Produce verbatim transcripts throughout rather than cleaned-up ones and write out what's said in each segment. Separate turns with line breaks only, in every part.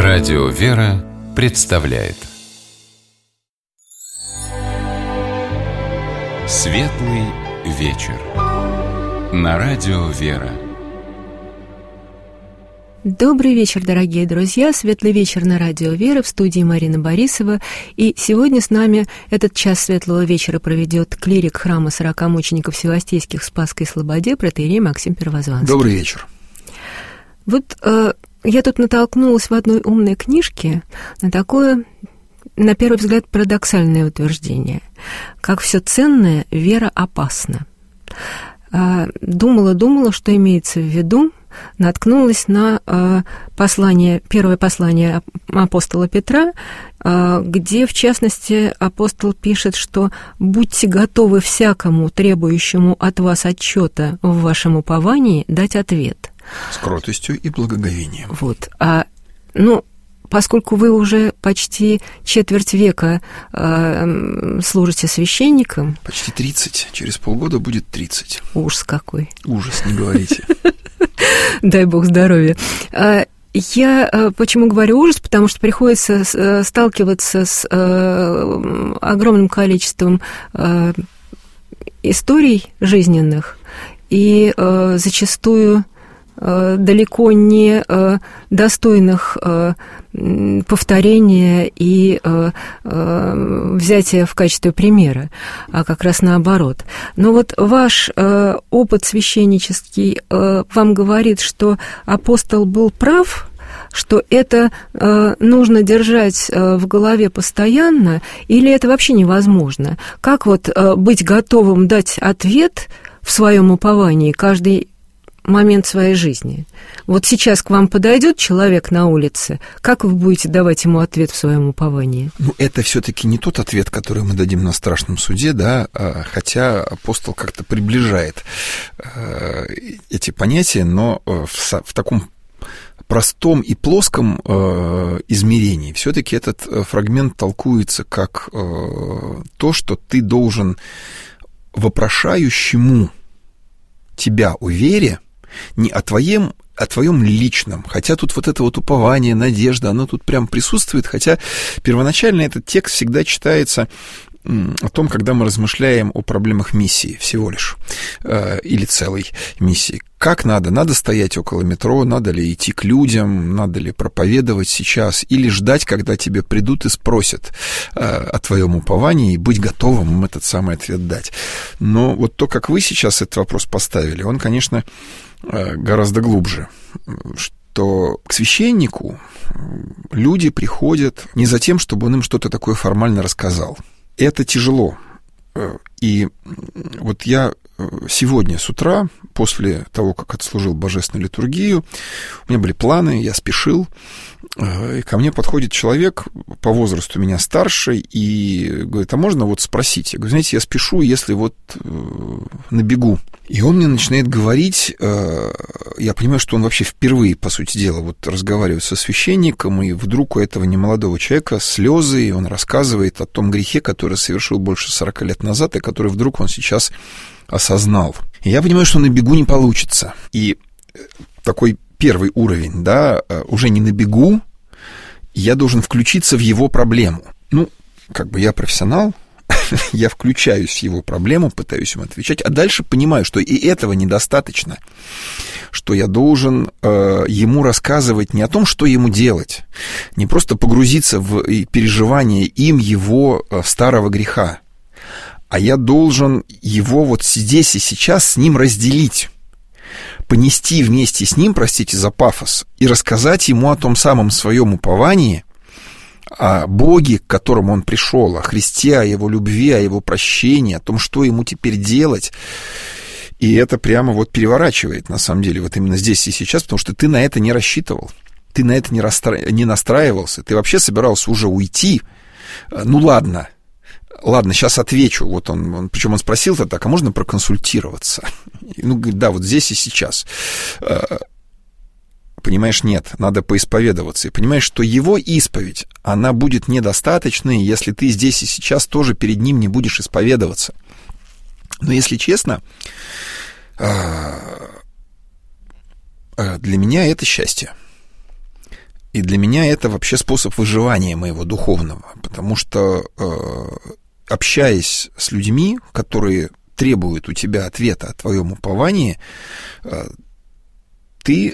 Радио «Вера» представляет Светлый вечер на Радио «Вера».
Добрый вечер, дорогие друзья. Светлый вечер на Радио «Вера», в студии Марина Борисова. И сегодня с нами этот час светлого вечера проведет клирик храма сорока мучеников Севастейских в Спасской Слободе протоиерей Максим Первозванский.
Добрый вечер.
Вот э, я тут натолкнулась в одной умной книжке на такое, на первый взгляд, парадоксальное утверждение. Как все ценное, вера опасна. Думала-думала, что имеется в виду, наткнулась на э, послание, первое послание апостола Петра, э, где, в частности, апостол пишет, что «будьте готовы всякому, требующему от вас отчета в вашем уповании, дать ответ».
С кротостью и благоговением.
Вот. А, ну, поскольку вы уже почти четверть века э, служите священником...
Почти тридцать. Через полгода будет тридцать.
Ужас какой.
Ужас, не говорите.
Дай бог здоровья. Я почему говорю ужас? Потому что приходится сталкиваться с огромным количеством историй жизненных и зачастую далеко не достойных повторения и взятия в качестве примера, а как раз наоборот. Но вот ваш опыт священнический вам говорит, что апостол был прав, что это нужно держать в голове постоянно, или это вообще невозможно? Как вот быть готовым дать ответ в своем уповании каждый момент своей жизни? Вот сейчас к вам подойдет человек на улице, как вы будете давать ему ответ в своем уповании?
Ну, это все-таки не тот ответ, который мы дадим на страшном суде, да, хотя апостол как-то приближает эти понятия, но в, в таком простом и плоском измерении все-таки этот фрагмент толкуется как то, что ты должен вопрошающему тебя о вере, не о твоем, о твоем личном, хотя тут вот это вот упование, надежда, оно тут прям присутствует, хотя первоначально этот текст всегда читается о том, когда мы размышляем о проблемах миссии всего лишь, э, или целой миссии. Как надо? Надо стоять около метро, надо ли идти к людям, надо ли проповедовать сейчас, или ждать, когда тебе придут и спросят э, о твоем уповании, и быть готовым им этот самый ответ дать. Но вот то, как вы сейчас этот вопрос поставили, он, конечно, э, гораздо глубже, что к священнику люди приходят не за тем, чтобы он им что-то такое формально рассказал. Это тяжело. И вот я сегодня с утра, после того, как отслужил божественную литургию, у меня были планы, я спешил, и ко мне подходит человек, по возрасту меня старше, и говорит: а можно вот спросить? Я говорю: знаете, я спешу, если вот на бегу. И он мне начинает говорить, я понимаю, что он вообще впервые, по сути дела, вот разговаривает со священником, и вдруг у этого немолодого человека слезы, и он рассказывает о том грехе, который совершил больше сорока лет назад, и который вдруг он сейчас осознал. И я понимаю, что на бегу не получится. И такой первый уровень, да, уже не на бегу, я должен включиться в его проблему. Ну, как бы я профессионал, я включаюсь в его проблему, пытаюсь ему отвечать, а дальше понимаю, что и этого недостаточно, что я должен э, ему рассказывать не о том, что ему делать, не просто погрузиться в переживание им его э, старого греха, а я должен его вот здесь и сейчас с ним разделить, понести вместе с ним, простите за пафос, и рассказать ему о том самом своем уповании, о Боге, к которому он пришел, о Христе, о его любви, о его прощении, о том, что ему теперь делать. И это прямо вот переворачивает, на самом деле, вот именно здесь и сейчас, потому что ты на это не рассчитывал, ты на это не, расстра... не настраивался, ты вообще собирался уже уйти. Ну ладно, ладно, сейчас отвечу. Вот он, он причем он спросил-то так: а можно проконсультироваться? Ну, говорит: да, вот здесь и сейчас. Понимаешь, нет, надо поисповедоваться. И понимаешь, что его исповедь, она будет недостаточной, если ты здесь и сейчас тоже перед ним не будешь исповедоваться. Но если честно, для меня это счастье. И для меня это вообще способ выживания моего духовного, потому что, общаясь с людьми, которые требуют у тебя ответа о твоем уповании, ты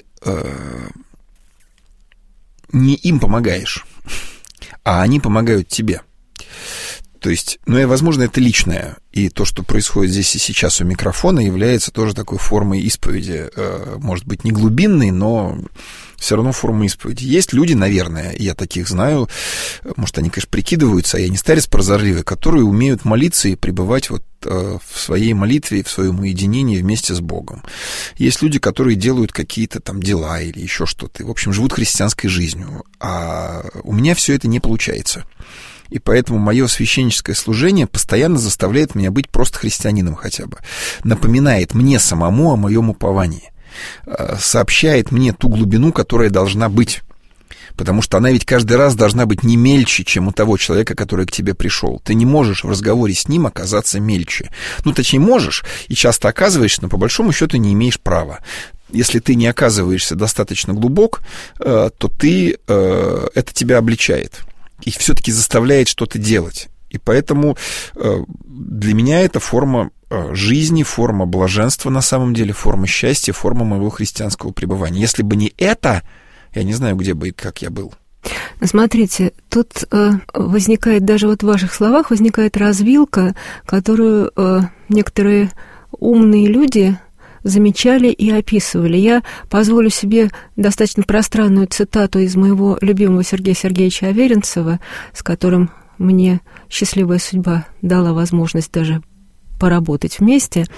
не им помогаешь, а они помогают тебе. То есть, ну и, возможно, это личное. И то, что происходит здесь и сейчас у микрофона, является тоже такой формой исповеди. Может быть, не глубинной, но все равно формой исповеди. Есть люди, наверное, я таких знаю, может, они, конечно, прикидываются, а я не старец прозорливый, которые умеют молиться и пребывать вот в своей молитве, в своем уединении вместе с Богом. Есть люди, которые делают какие-то там дела или еще что-то. В общем, живут христианской жизнью. А у меня все это не получается. И поэтому мое священническое служение постоянно заставляет меня быть просто христианином хотя бы. Напоминает мне самому о моем уповании. Сообщает мне ту глубину, которая должна быть. Потому что она ведь каждый раз должна быть не мельче, чем у того человека, который к тебе пришел. Ты не можешь в разговоре с ним оказаться мельче. Ну, точнее, можешь, и часто оказываешься, но по большому счету не имеешь права. Если ты не оказываешься достаточно глубок, то ты, это тебя обличает. И все-таки заставляет что-то делать. И поэтому для меня это форма жизни, форма блаженства на самом деле, форма счастья, форма моего христианского пребывания. Если бы не это, я не знаю, где бы и как я был.
Смотрите, тут э, возникает, даже вот в ваших словах возникает развилка, которую э, некоторые умные люди замечали и описывали. Я позволю себе достаточно пространную цитату из моего любимого Сергея Сергеевича Аверинцева, с которым мне счастливая судьба дала возможность даже поработать вместе.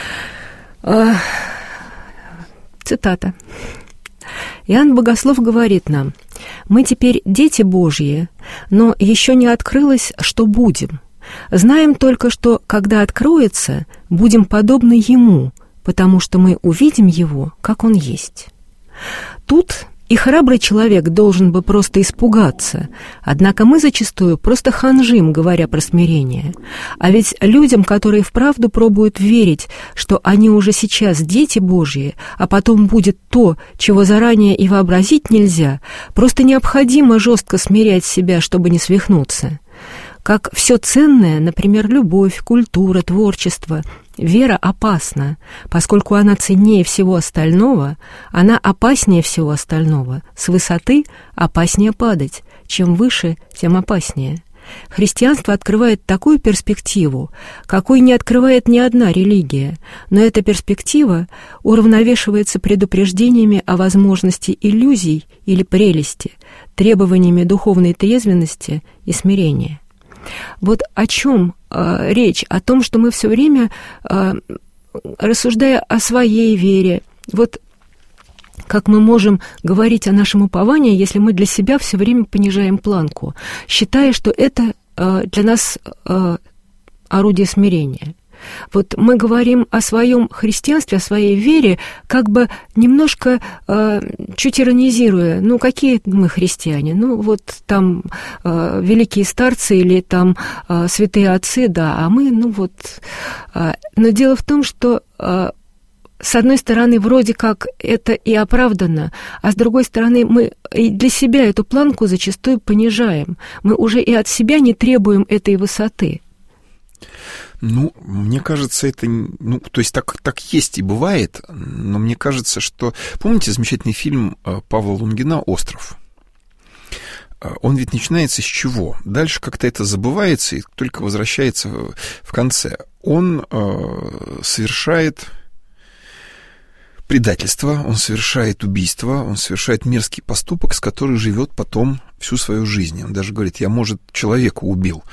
Цитата. Иоанн Богослов говорит нам: «Мы теперь дети Божьи, но еще не открылось, что будем. Знаем только, что, когда откроется, будем подобны Ему, потому что мы увидим Его, как Он есть». Тут и храбрый человек должен бы просто испугаться, однако мы зачастую просто ханжим, говоря про смирение. А ведь людям, которые вправду пробуют верить, что они уже сейчас дети Божьи, а потом будет то, чего заранее и вообразить нельзя, просто необходимо жестко смирять себя, чтобы не свихнуться. Как все ценное, например, любовь, культура, творчество, вера опасна, поскольку она ценнее всего остального, она опаснее всего остального. С высоты опаснее падать, чем выше, тем опаснее. Христианство открывает такую перспективу, какой не открывает ни одна религия, но эта перспектива уравновешивается предупреждениями о возможности иллюзий или прелести, требованиями духовной трезвенности и смирения. Вот о чем э, речь? О том, что мы все время, э, рассуждая о своей вере, вот как мы можем говорить о нашем уповании, если мы для себя все время понижаем планку, считая, что это э, для нас э, орудие смирения. Вот мы говорим о своем христианстве, о своей вере, как бы немножко э, чуть иронизируя. Ну, какие мы христиане? Ну, вот там э, великие старцы или там э, святые отцы, да, а мы, ну вот... Э, но дело в том, что... Э, с одной стороны, вроде как это и оправдано, а с другой стороны, мы и для себя эту планку зачастую понижаем. Мы уже и от себя не требуем этой высоты.
Ну, мне кажется, это... Ну, то есть так, так есть и бывает, но мне кажется, что... Помните замечательный фильм Павла Лунгина «Остров»? Он ведь начинается с чего? Дальше как-то это забывается и только возвращается в конце. Он э, совершает предательство, он совершает убийство, он совершает мерзкий поступок, с которым живет потом всю свою жизнь. Он даже говорит: я, может, человека убил.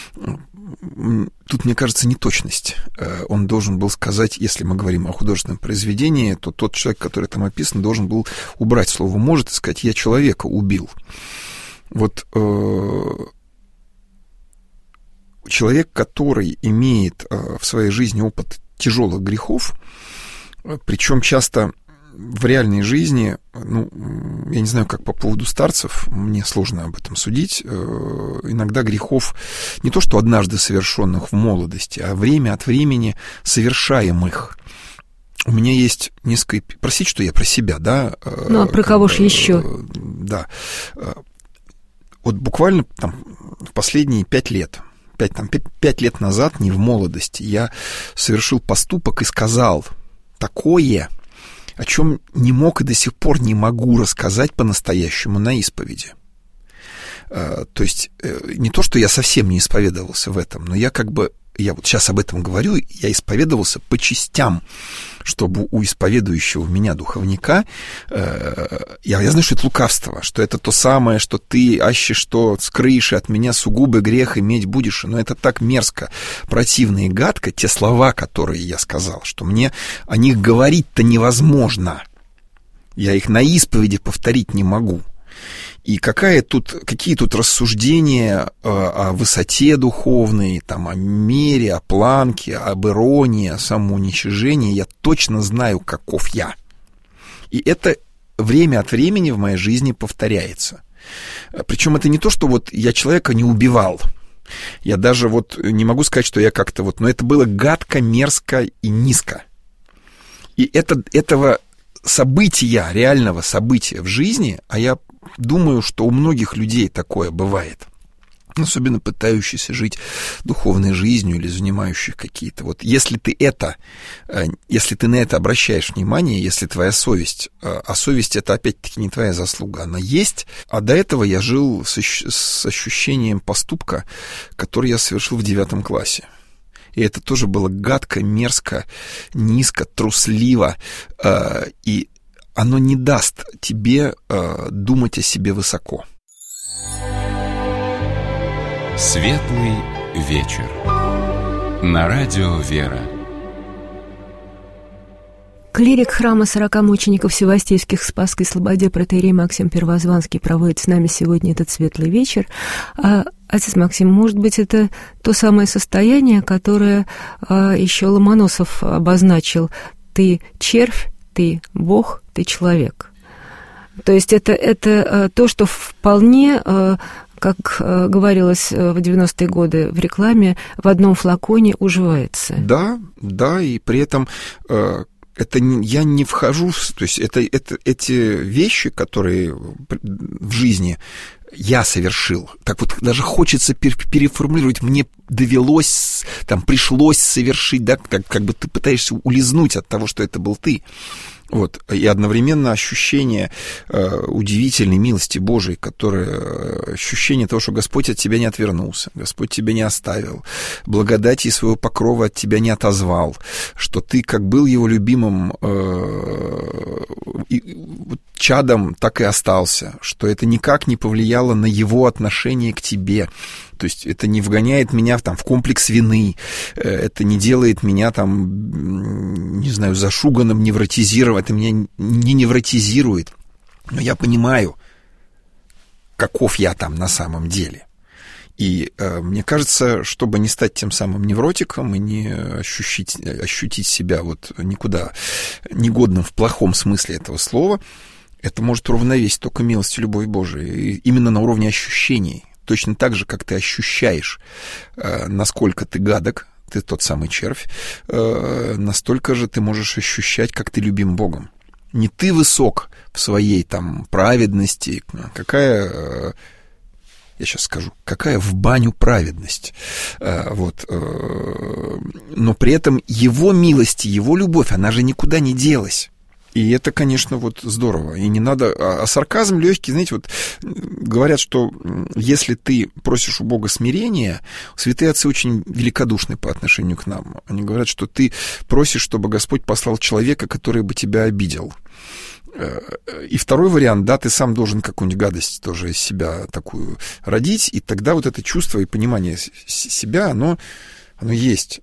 Тут, мне кажется, неточность. Он должен был сказать, если мы говорим о художественном произведении, то тот человек, который там описан, должен был убрать слово «может» и сказать: я человека убил. Вот э, человек, который имеет э, в своей жизни опыт тяжелых грехов, причем часто в реальной жизни, ну, я не знаю, как по поводу старцев, мне сложно об этом судить, иногда грехов не то что однажды совершенных в молодости, а время от времени совершаемых. У меня есть несколько... Простите, что я про себя, да?
Ну, а про кого же еще?
да. Вот буквально там в последние пять лет, пять, там, пять, пять лет назад, не в молодости, я совершил поступок и сказал такое, о чем не мог и до сих пор не могу рассказать по-настоящему на исповеди. То есть не то, что я совсем не исповедовался в этом, но я как бы, я вот сейчас об этом говорю, я исповедовался по частям, чтобы у исповедующего меня духовника, э, я, я знаю, что это лукавство, что это то самое, что ты, аще что с крыши от меня сугубый грех иметь будешь, но это так мерзко, противно и гадко, те слова, которые я сказал, что мне о них говорить-то невозможно, я их на исповеди повторить не могу. И какая тут, какие тут рассуждения о, о высоте духовной, там, о мере, о планке, об иронии, о самоуничижении, я точно знаю, каков я. И это время от времени в моей жизни повторяется. Причем это не то, что вот я человека не убивал. Я даже вот не могу сказать, что я как-то вот... Но это было гадко, мерзко и низко. И это, этого события, реального события в жизни, а я... думаю, что у многих людей такое бывает, особенно пытающихся жить духовной жизнью или занимающих какие-то. Вот если ты это, если ты на это обращаешь внимание, если твоя совесть, а совесть это опять-таки не твоя заслуга, она есть, а до этого я жил с, с ощущением поступка, который я совершил в девятом классе. И это тоже было гадко, мерзко, низко, трусливо, и оно не даст тебе э, думать о себе высоко.
Светлый вечер. На радио «Вера».
Клирик храма сорока мучеников Севастийских в Спасской Слободе протоиерей Максим Первозванский проводит с нами сегодня этот светлый вечер. А, отец Максим, может быть, это то самое состояние, которое а, еще Ломоносов обозначил: «Ты червь, ты Бог, ты человек». То есть это, это то, что вполне, как говорилось в девяностые годы в рекламе, в одном флаконе уживается.
Да, да, и при этом это я не вхожу, то есть это, это эти вещи, которые в жизни я совершил, так вот даже хочется переформулировать, мне довелось, там, пришлось совершить, да, как, как бы ты пытаешься улизнуть от того, что это был ты. Вот, и одновременно ощущение э, удивительной милости Божией, которое, э, ощущение того, что Господь от тебя не отвернулся, Господь тебя не оставил, благодати своего покрова от тебя не отозвал, что ты как был его любимым э, и, чадом, так и остался, что это никак не повлияло на его отношение к тебе. То есть это не вгоняет меня там в комплекс вины, это не делает меня там, не знаю, зашуганным, невротизированным, это меня не невротизирует. Но я понимаю, каков я там на самом деле. И э, мне кажется, чтобы не стать тем самым невротиком и не ощутить, ощутить себя вот никуда негодным в плохом смысле этого слова, это может уравновесить только милость и любовь Божия. И именно на уровне ощущений. Точно так же, как ты ощущаешь, э, насколько ты гадок, ты тот самый червь, э, настолько же ты можешь ощущать, как ты любим Богом. Не ты высок в своей там праведности, какая, э, я сейчас скажу, какая в баню праведность, э, вот, э, но при этом его милость, его любовь, она же никуда не делась. И это, конечно, вот здорово. И не надо... А сарказм легкий, знаете, вот говорят, что если ты просишь у Бога смирения, святые отцы очень великодушны по отношению к нам. Они говорят, что ты просишь, чтобы Господь послал человека, который бы тебя обидел. И второй вариант, да, ты сам должен какую-нибудь гадость тоже из себя такую родить, и тогда вот это чувство и понимание себя, оно, оно есть.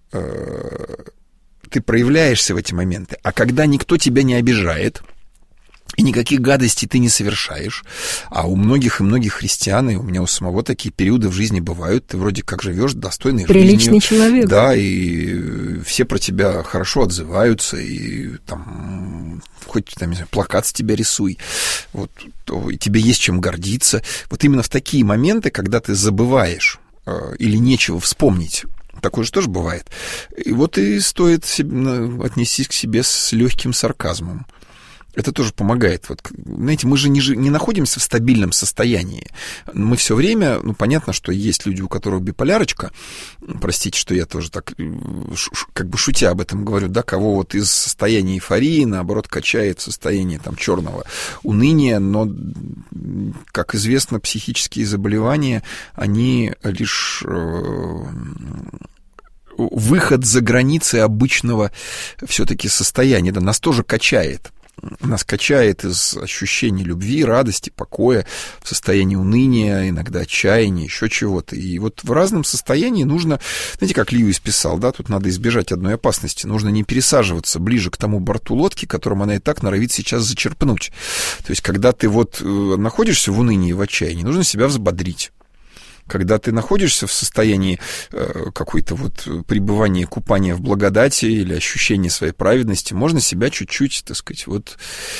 Ты проявляешься в эти моменты. А когда никто тебя не обижает, и никаких гадостей ты не совершаешь, а у многих и многих христиан, и у меня у самого такие периоды в жизни бывают, ты вроде как живешь достойной жизнью.
Приличный человек.
Да, и все про тебя хорошо отзываются, и там хоть, там, не знаю, плакат с тебя рисуй, вот, то, и тебе есть чем гордиться. Вот именно в такие моменты, когда ты забываешь э, или нечего вспомнить, такое же тоже бывает. И вот и стоит себе, отнестись к себе с легким сарказмом. Это тоже помогает. Вот, знаете, мы же не, не находимся в стабильном состоянии. Мы все время, ну, понятно, что есть люди, у которых биполярочка, простите, что я тоже так, как бы шутя об этом говорю, да, кого вот из состояния эйфории, наоборот, качает в состояние там черного уныния, но, как известно, психические заболевания, они лишь выход за границы обычного все-таки состояния, да, нас тоже качает. Нас качает из ощущения любви, радости, покоя, в состоянии уныния, иногда отчаяния, еще чего-то. И вот в разном состоянии нужно, знаете, как Льюис писал, да, тут надо избежать одной опасности. Нужно не пересаживаться ближе к тому борту лодки, которым она и так норовит сейчас зачерпнуть. То есть, когда ты вот находишься в унынии, в отчаянии, нужно себя взбодрить. Когда ты находишься в состоянии э, какой-то вот пребывания, купания в благодати или ощущения своей праведности, можно себя чуть-чуть, так сказать, вот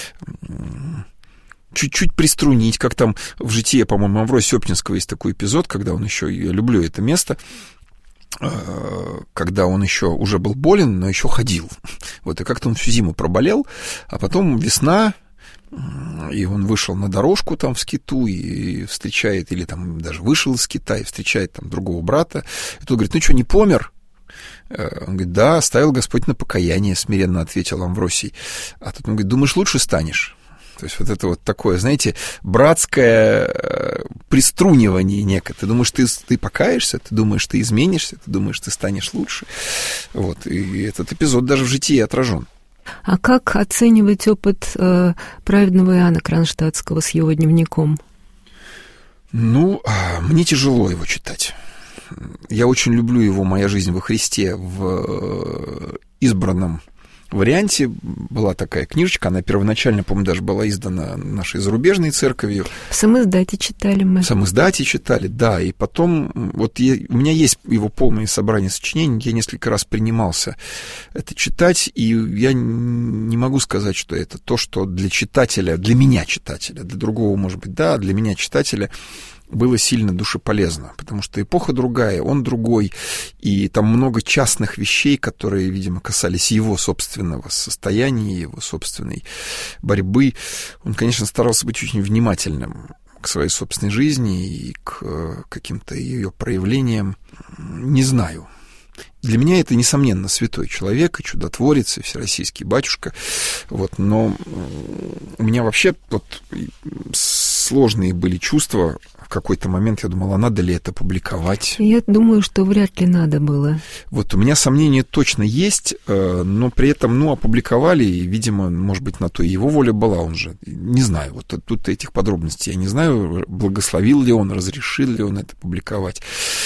чуть-чуть приструнить, как там в «Житие», по-моему, Амвросия Оптинского есть такой эпизод, когда он еще, я люблю это место, э, когда он еще уже был болен, но еще ходил. Вот, и как-то он всю зиму проболел, а потом весна, и он вышел на дорожку там в скиту и встречает, или там даже вышел из скита и встречает там другого брата. И тот говорит: ну что, не помер? Он говорит: да, оставил Господь на покаяние, смиренно ответил Амвросий. А тут он говорит: думаешь, лучше станешь? То есть вот это вот такое, знаете, братское приструнивание некое. Ты думаешь, ты, ты покаешься, ты думаешь, ты изменишься, ты думаешь, ты станешь лучше. Вот, и этот эпизод даже в «Житии» отражен.
А как оценивать опыт э, праведного Иоанна Кронштадтского с его дневником?
Ну, мне тяжело его читать. Я очень люблю его «Моя жизнь во Христе» в избранном варианте. Была такая книжечка, она первоначально, по-моему, даже была издана нашей зарубежной церковью.
В самиздате читали мы.
В самиздате читали, да. И потом, вот я, у меня есть его полное собрание сочинений, я несколько раз принимался это читать, и я не могу сказать, что это то, что для читателя, для меня читателя, для другого, может быть, да, для меня читателя было сильно душеполезно, потому что эпоха другая, он другой, и там много частных вещей, которые, видимо, касались его собственного состояния, его собственной борьбы. Он, конечно, старался быть очень внимательным к своей собственной жизни и к каким-то ее проявлениям. Не знаю. Для меня это, несомненно, святой человек, и чудотворец, и всероссийский батюшка. Вот, но у меня вообще вот сложные были чувства. В какой-то момент я думал, а надо ли это публиковать?
Я думаю, что вряд ли надо было.
Вот у меня сомнения точно есть, но при этом, ну, опубликовали, и, видимо, может быть, на то и его воля была, он же, не знаю, вот тут этих подробностей я не знаю, благословил ли он, разрешил ли он это публиковать.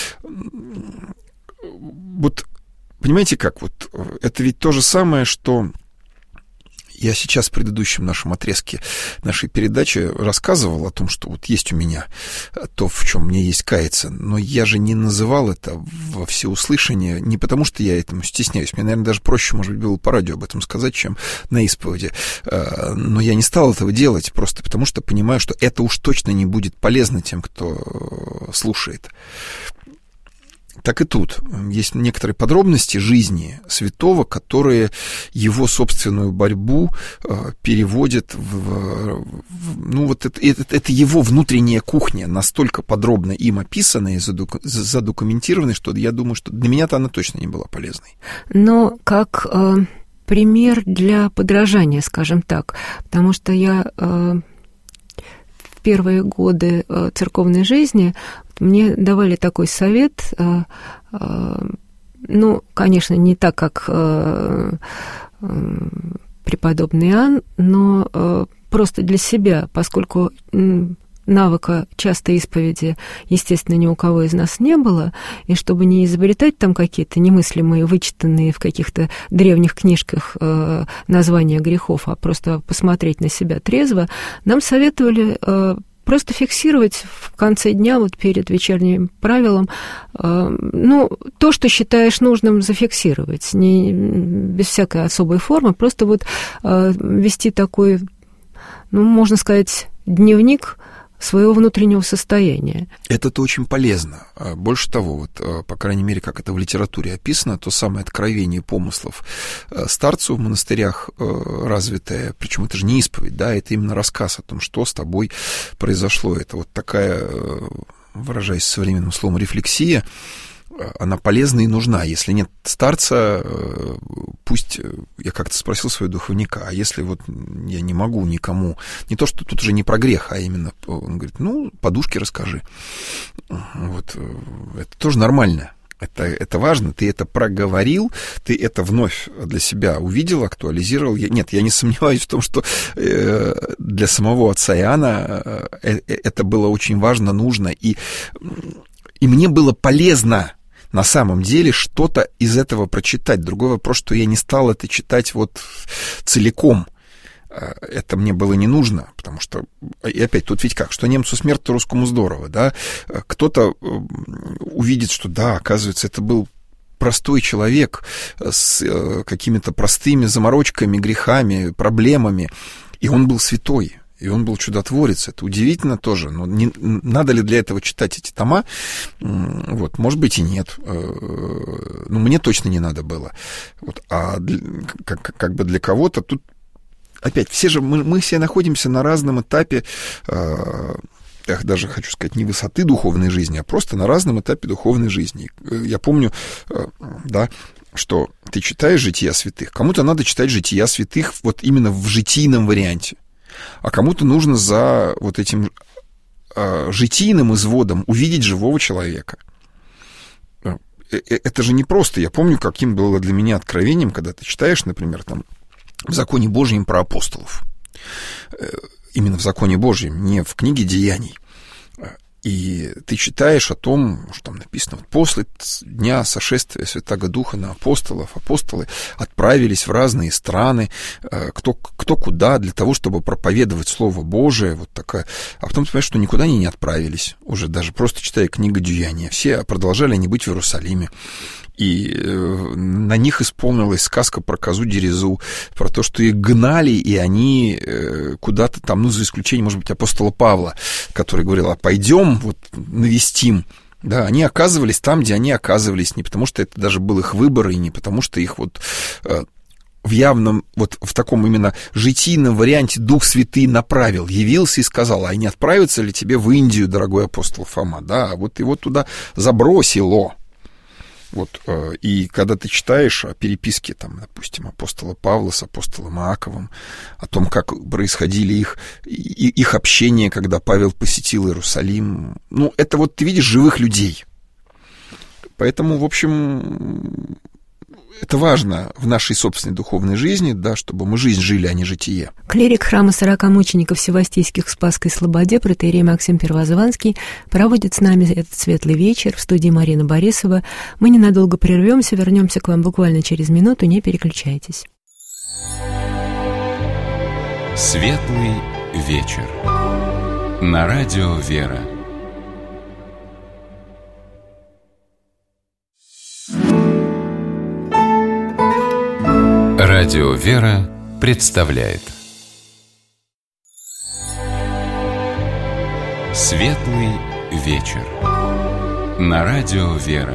Вот, понимаете как, вот, это ведь то же самое, что я сейчас в предыдущем нашем отрезке нашей передачи рассказывал о том, что вот есть у меня то, в чем мне есть каяться, но я же не называл это во всеуслышание, не потому что я этому стесняюсь, мне, наверное, даже проще, может быть, было по радио об этом сказать, чем на исповеди, но я не стал этого делать просто потому, что понимаю, что это уж точно не будет полезно тем, кто слушает. Так и тут есть некоторые подробности жизни святого, которые его собственную борьбу э, переводят в, в... Ну, вот это, это, это его внутренняя кухня, настолько подробно им описана и задоку, задокументирована, что я думаю, что для меня-то она точно не была полезной.
Но как э, пример для подражания, скажем так, потому что я... Э... в первые годы церковной жизни мне давали такой совет, ну, конечно, не так, как преподобный Иоанн, но просто для себя, поскольку навыка частой исповеди, естественно, ни у кого из нас не было, и чтобы не изобретать там какие-то немыслимые, вычитанные в каких-то древних книжках э, названия грехов, а просто посмотреть на себя трезво, нам советовали э, просто фиксировать в конце дня, вот перед вечерним правилом, э, ну, то, что считаешь нужным зафиксировать, не, без всякой особой формы, просто вот э, вести такой, ну, можно сказать, дневник своего внутреннего состояния.
Это-то очень полезно. Больше того, вот, по крайней мере, как это в литературе описано, то самое откровение помыслов старцу в монастырях развитое, причем это же не исповедь, да, это именно рассказ о том, что с тобой произошло. Это вот такая, выражаясь современным словом, рефлексия, она полезна и нужна. Если нет старца, пусть... Я как-то спросил своего духовника, а если вот я не могу никому... Не то, что тут уже не про грех, а именно... Он говорит, ну, подушки расскажи. Вот. Это тоже нормально. Это, это важно. Ты это проговорил, ты это вновь для себя увидел, актуализировал. Я, нет, я не сомневаюсь в том, что э, для самого отца Иоанна э, это было очень важно, нужно. И, и мне было полезно на самом деле что-то из этого прочитать. Другой вопрос, что я не стал это читать вот целиком. Это мне было не нужно, потому что, и опять, тут ведь как, что немцу смерть, то русскому здорово, да? Кто-то увидит, что да, оказывается, это был простой человек с какими-то простыми заморочками, грехами, проблемами, и он был святой. И он был чудотворец. Это удивительно тоже. Но не, надо ли для этого читать эти тома? Вот, может быть, и нет. Ну, мне точно не надо было. Вот, а для, как, как бы для кого-то тут... Опять, все же мы, мы все находимся на разном этапе, я даже хочу сказать, не высоты духовной жизни, а просто на разном этапе духовной жизни. Я помню, да, что ты читаешь «Жития святых». Кому-то надо читать «Жития святых» вот именно в житийном варианте. А кому-то нужно за вот этим э, житийным изводом увидеть живого человека. Это же не просто. Я помню, каким было для меня откровением, когда ты читаешь, например, там, в законе Божьем про апостолов. Именно в законе Божьем, не в книге Деяний. И ты читаешь о том, что там написано, вот после дня сошествия Святаго Духа на апостолов, апостолы отправились в разные страны, кто, кто куда, для того, чтобы проповедовать Слово Божие, вот такая. А потом ты понимаешь, что никуда они не отправились, уже даже просто читая книгу Деяния. Все продолжали они быть в Иерусалиме. И на них исполнилась сказка про козу Дерезу, про то, что их гнали, и они куда-то там, ну, за исключением, может быть, апостола Павла, который говорил, а пойдем вот навестим. Да, они оказывались там, где они оказывались, не потому что это даже был их выбор, и не потому что их вот в явном, вот в таком именно житийном варианте Дух Святый направил, явился и сказал, а не отправиться ли тебе в Индию, дорогой апостол Фома? Да, вот его туда забросило. Вот, и когда ты читаешь о переписке, там, допустим, апостола Павла с апостолом Иаковом, о том, как происходили их, их общение, когда Павел посетил Иерусалим, ну, это вот ты видишь живых людей. Поэтому, в общем, это важно в нашей собственной духовной жизни, да, чтобы мы жизнь жили, а не житие.
Клирик храма сорока мучеников Севастийских в Спасской Слободе, протоиерей Максим Первозванский, проводит с нами этот светлый вечер. В студии Марина Борисова. Мы ненадолго прервемся, вернемся к вам буквально через минуту, не переключайтесь.
Светлый вечер. На радио «Вера». Радио «Вера» представляет Светлый вечер. На радио «Вера».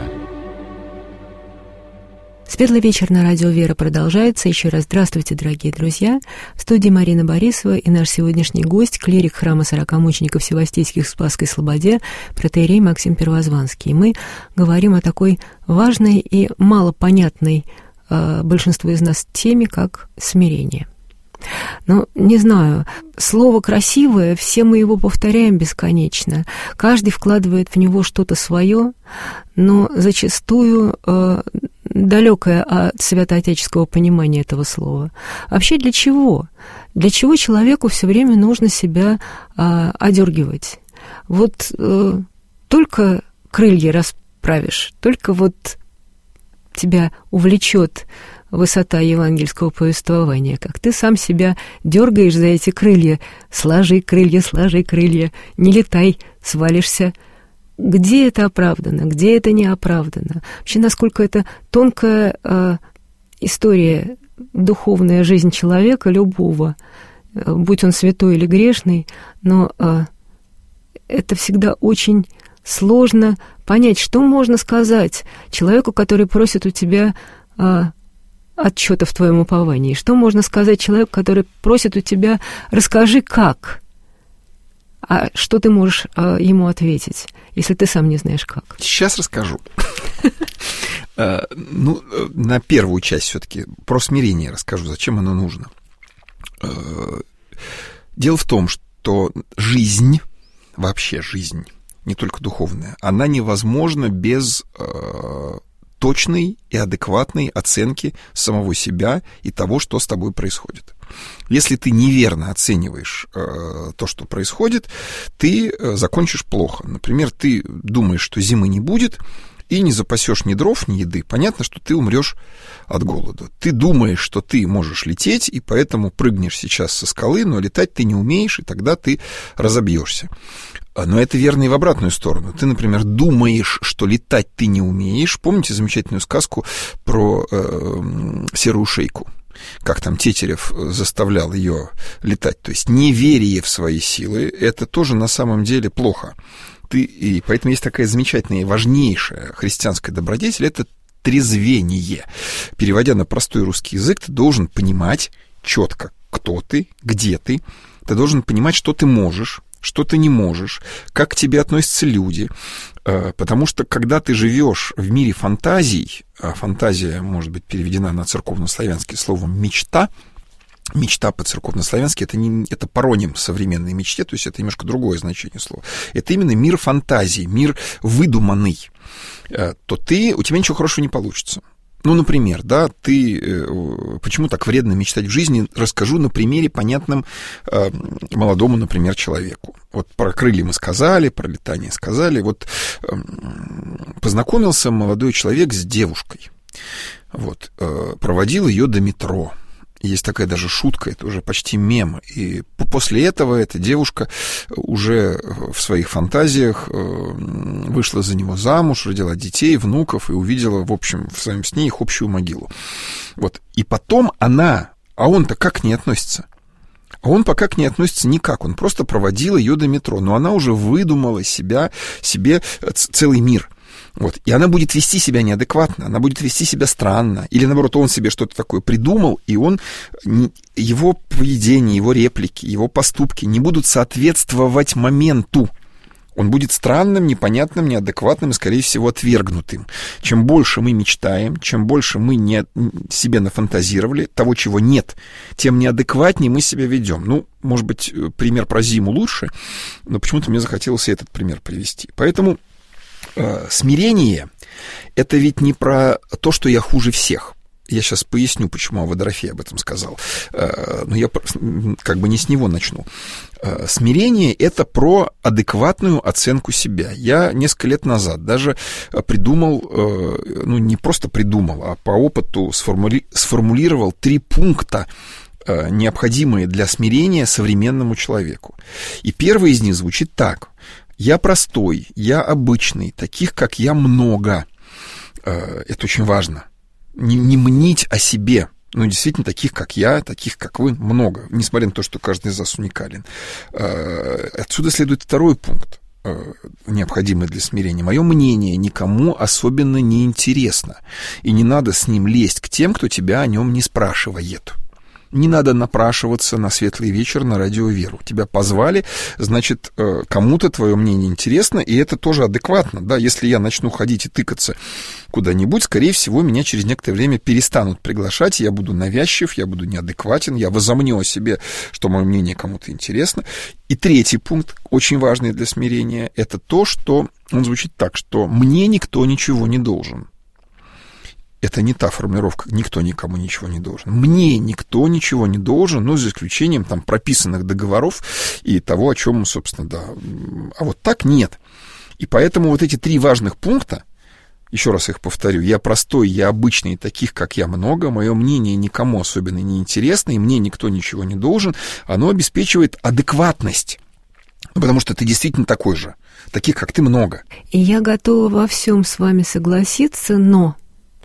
Светлый вечер на радио «Вера» продолжается. Еще раз здравствуйте, дорогие друзья. В студии Марина Борисова и наш сегодняшний гость, клирик храма сорока мучеников Севастийских в Спасской Слободе, протоиерей Максим Первозванский. И мы говорим о такой важной и малопонятной большинству из нас теме, как смирение. Ну, не знаю, слово красивое, все мы его повторяем бесконечно. Каждый вкладывает в него что-то свое, но зачастую э, далекое от святоотеческого понимания этого слова. Вообще для чего? Для чего человеку все время нужно себя э, одергивать? Вот э, только крылья расправишь, только вот тебя увлечет высота евангельского повествования, как ты сам себя дергаешь за эти крылья. Сложи крылья, сложи крылья, не летай, свалишься. Где это оправдано, где это не оправдано? Вообще, насколько это тонкая э, история, духовная жизнь человека, любого, будь он святой или грешный, но э, это всегда очень сложно понять, что можно сказать человеку, который просит у тебя а, отчета в твоем уповании, что можно сказать человеку, который просит у тебя «расскажи, как», а что ты можешь а, ему ответить, если ты сам не знаешь как?
Сейчас расскажу. Ну, на первую часть все-таки про смирение расскажу, зачем оно нужно. Дело в том, что жизнь, вообще жизнь, не только духовная, она невозможна без э, точной и адекватной оценки самого себя и того, что с тобой происходит. Если ты неверно оцениваешь э, то, что происходит, ты э, закончишь плохо. Например, ты думаешь, что зимы не будет, и не запасешь ни дров, ни еды, понятно, что ты умрешь от голода. Ты думаешь, что ты можешь лететь, и поэтому прыгнешь сейчас со скалы, но летать ты не умеешь, и тогда ты разобьешься. Но это верно и в обратную сторону. Ты, например, думаешь, что летать ты не умеешь. Помните замечательную сказку про э, серую шейку? Как там Тетерев заставлял ее летать. То есть неверие в свои силы – это тоже на самом деле плохо. Ты, и поэтому есть такая замечательная и важнейшая христианская добродетель – это трезвение. Переводя на простой русский язык, ты должен понимать четко, кто ты, где ты. Ты должен понимать, что ты можешь, что ты не можешь, как к тебе относятся люди. Потому что, когда ты живешь в мире фантазий, а фантазия может быть переведена на церковнославянский словом «мечта», мечта по-церковнославянски это, не, это пароним современной мечте, то есть это немножко другое значение слова. Это именно мир фантазий, мир выдуманный. То ты, у тебя ничего хорошего не получится. Ну, например, да, ты, почему так вредно мечтать в жизни, расскажу на примере понятном э, молодому, например, человеку. Вот про крылья мы сказали, про летание сказали. Вот э, познакомился молодой человек с девушкой, вот, э, проводил ее до метро. Есть такая даже шутка, это уже почти мем. И после этого эта девушка уже в своих фантазиях вышла за него замуж, родила детей, внуков и увидела, в общем, в своем сне их общую могилу. Вот. И потом она, а он-то как к ней относится? А он пока к ней относится никак, он просто проводил ее до метро, но она уже выдумала себя, себе целый мир. Вот. И она будет вести себя неадекватно, она будет вести себя странно. Или, наоборот, он себе что-то такое придумал, и он, его поведение, его реплики, его поступки не будут соответствовать моменту. Он будет странным, непонятным, неадекватным и, скорее всего, отвергнутым. Чем больше мы мечтаем, чем больше мы не, себе нафантазировали того, чего нет, тем неадекватнее мы себя ведем. Ну, может быть, пример про зиму лучше, но почему-то мне захотелось этот пример привести. Поэтому смирение — это ведь не про то, что я хуже всех. Я сейчас поясню, почему Водорофей об этом сказал. Но я как бы не с него начну. Смирение — это про адекватную оценку себя. Я несколько лет назад даже придумал, ну, не просто придумал, а по опыту сформули... сформулировал три пункта, необходимые для смирения современному человеку. И первый из них звучит так. Я простой, я обычный, таких, как я, много. Это очень важно. Не, не мнить о себе. Ну, действительно, таких, как я, таких, как вы, много. Несмотря на то, что каждый из нас уникален. Отсюда следует второй пункт, необходимый для смирения. Мое мнение никому особенно не интересно. И не надо с ним лезть к тем, кто тебя о нем не спрашивает. Не надо напрашиваться на светлый вечер на радио Веру. Тебя позвали, значит, кому-то твое мнение интересно, и это тоже адекватно. Да? Если я начну ходить и тыкаться куда-нибудь, скорее всего, меня через некоторое время перестанут приглашать, я буду навязчив, я буду неадекватен, я возомню о себе, что мое мнение кому-то интересно. И третий пункт, очень важный для смирения, это то, что он звучит так, что мне никто ничего не должен. Это не та формулировка, никто никому ничего не должен. Мне никто ничего не должен, ну, за исключением там прописанных договоров и того, о чем, собственно, да. А вот так нет. И поэтому вот эти три важных пункта, еще раз их повторю, я простой, я обычный, таких, как я, много, мое мнение никому особенно не интересно, и мне никто ничего не должен, оно обеспечивает адекватность. Потому что ты действительно такой же, таких, как ты, много.
И я готова во всем с вами согласиться, но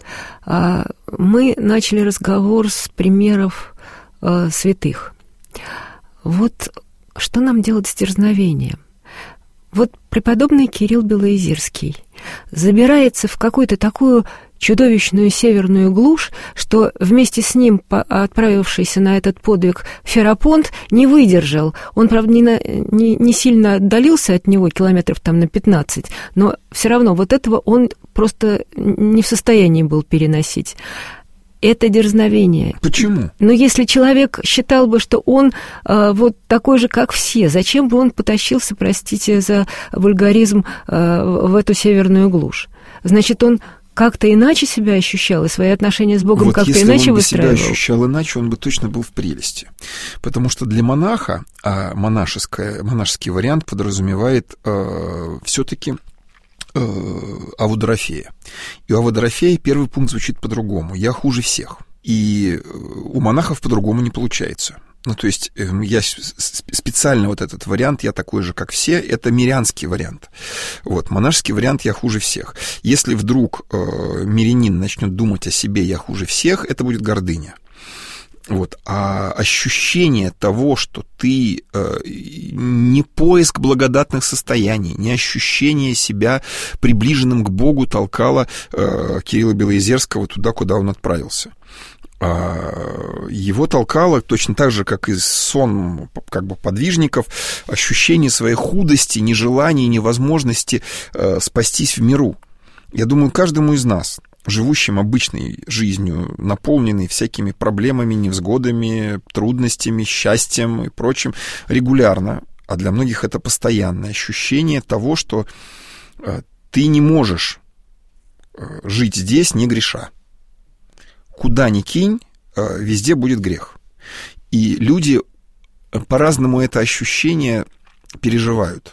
мы начали разговор с примеров э, святых. Вот что нам делать с дерзновением? Вот преподобный Кирилл Белоизерский забирается в какую-то такую чудовищную северную глушь, что вместе с ним отправившийся на этот подвиг Ферапонт не выдержал. Он, правда, не, на, не, не сильно отдалился от него, километров там на пятнадцать, но все равно вот этого он просто не в состоянии был переносить. Это дерзновение.
Почему?
Но если человек считал бы, что он э, вот такой же, как все, зачем бы он потащился, простите за вульгаризм, э, в эту северную глушь? Значит, он как-то иначе себя ощущал, и свои отношения с Богом
вот
как-то иначе
выстраивал.
выстраивал.
Если он бы себя ощущал иначе, он бы точно был в прелести. Потому что для монаха, а монашеское, монашеский вариант подразумевает э, все-таки Авву-Дорофея. И у Авву-Дорофея первый пункт звучит по-другому. «Я хуже всех». И у монахов по-другому не получается. Ну, то есть я специально вот этот вариант «я такой же, как все» — это мирянский вариант. Вот, монашеский вариант «я хуже всех». Если вдруг э, мирянин начнет думать о себе «я хуже всех», это будет гордыня. Вот. А ощущение того, что ты э, не поиск благодатных состояний, не ощущение себя приближенным к Богу толкало э, Кирилла Белоизерского туда, куда он отправился. А его толкало точно так же, как и сон как бы подвижников, ощущение своей худости, нежелания, невозможности э, спастись в миру. Я думаю, каждому из нас, живущим обычной жизнью, наполненной всякими проблемами, невзгодами, трудностями, счастьем и прочим, регулярно, а для многих это постоянное ощущение того, что э, ты не можешь э, жить здесь, не греша. Куда ни кинь, э, везде будет грех. И люди по-разному это ощущение переживают.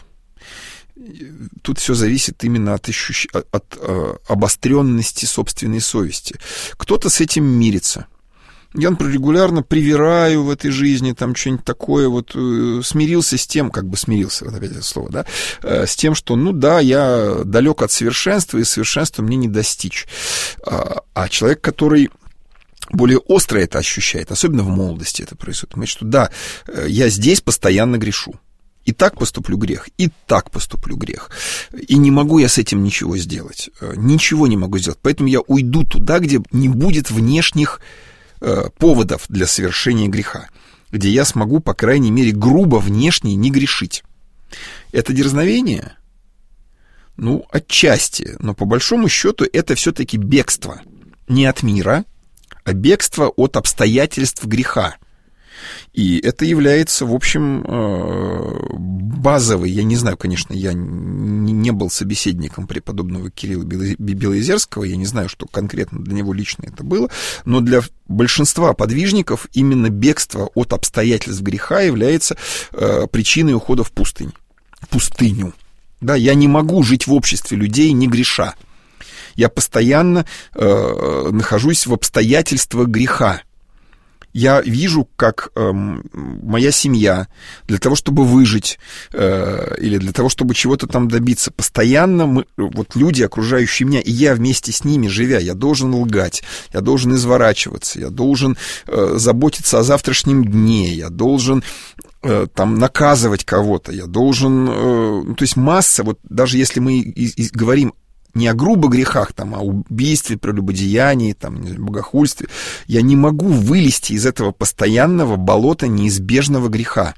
Тут все зависит именно от, ощущ... от, от э, обостренности собственной совести. Кто-то с этим мирится. Я, например, регулярно привираю в этой жизни, там что-нибудь такое, вот э, смирился с тем, как бы смирился, вот опять это слово, да, э, с тем, что, ну да, я далек от совершенства, и совершенства мне не достичь. А, а человек, который более остро это ощущает, особенно в молодости это происходит, говорит, что да, я здесь постоянно грешу. И так поступлю грех, и так поступлю грех. И не могу я с этим ничего сделать. Ничего не могу сделать. Поэтому я уйду туда, где не будет внешних э, поводов для совершения греха. Где я смогу, по крайней мере, грубо внешне не грешить. Это дерзновение? Ну, отчасти. Но по большому счету это все-таки бегство. Не от мира, а бегство от обстоятельств греха. И это является, в общем, базовой, я не знаю, конечно, я не был собеседником преподобного Кирилла Белоизерского, я не знаю, что конкретно для него лично это было, но для большинства подвижников именно бегство от обстоятельств греха является причиной ухода в пустынь, в пустыню. Да, я не могу жить в обществе людей, не греша. Я постоянно э, нахожусь в обстоятельствах греха. Я вижу, как э, моя семья для того, чтобы выжить э, или для того, чтобы чего-то там добиться, постоянно мы, вот люди, окружающие меня, и я вместе с ними, живя, я должен лгать, я должен изворачиваться, я должен э, заботиться о завтрашнем дне, я должен э, там наказывать кого-то, я должен... Э, ну, то есть масса, вот даже если мы и, и говорим не о грубых грехах, там, а о убийстве, прелюбодеянии, там, не знаю, богохульстве. Я не могу вылезти из этого постоянного болота неизбежного греха.